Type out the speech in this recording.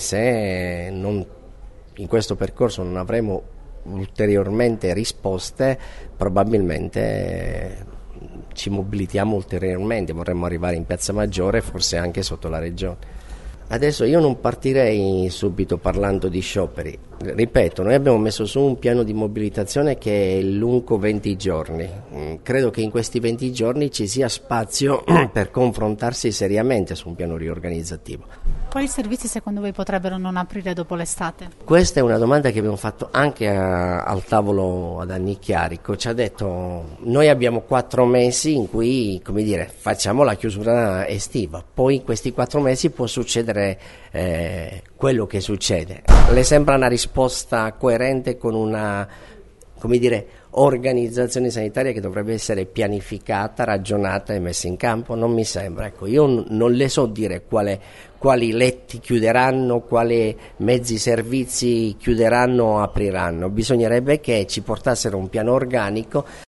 Se in questo percorso non avremo ulteriormente risposte, probabilmente ci mobilitiamo ulteriormente, vorremmo arrivare in Piazza Maggiore, forse anche sotto la regione. Adesso io non partirei subito parlando di scioperi, ripeto, noi abbiamo messo su un piano di mobilitazione che è lungo 20 giorni, credo che in questi 20 giorni ci sia spazio per confrontarsi seriamente su un piano riorganizzativo. Quali servizi secondo voi potrebbero non aprire dopo l'estate? Questa è una domanda che abbiamo fatto anche al tavolo ad Annicchiarico. Ci ha detto: noi abbiamo 4 mesi in cui, come dire, facciamo la chiusura estiva, poi in questi 4 mesi può succedere quello che succede. Le sembra una risposta coerente con una, come dire, organizzazione sanitaria che dovrebbe essere pianificata, ragionata e messa in campo? Non mi sembra. Ecco, io non le so dire quali letti chiuderanno, quali mezzi servizi chiuderanno o apriranno. Bisognerebbe che ci portassero un piano organico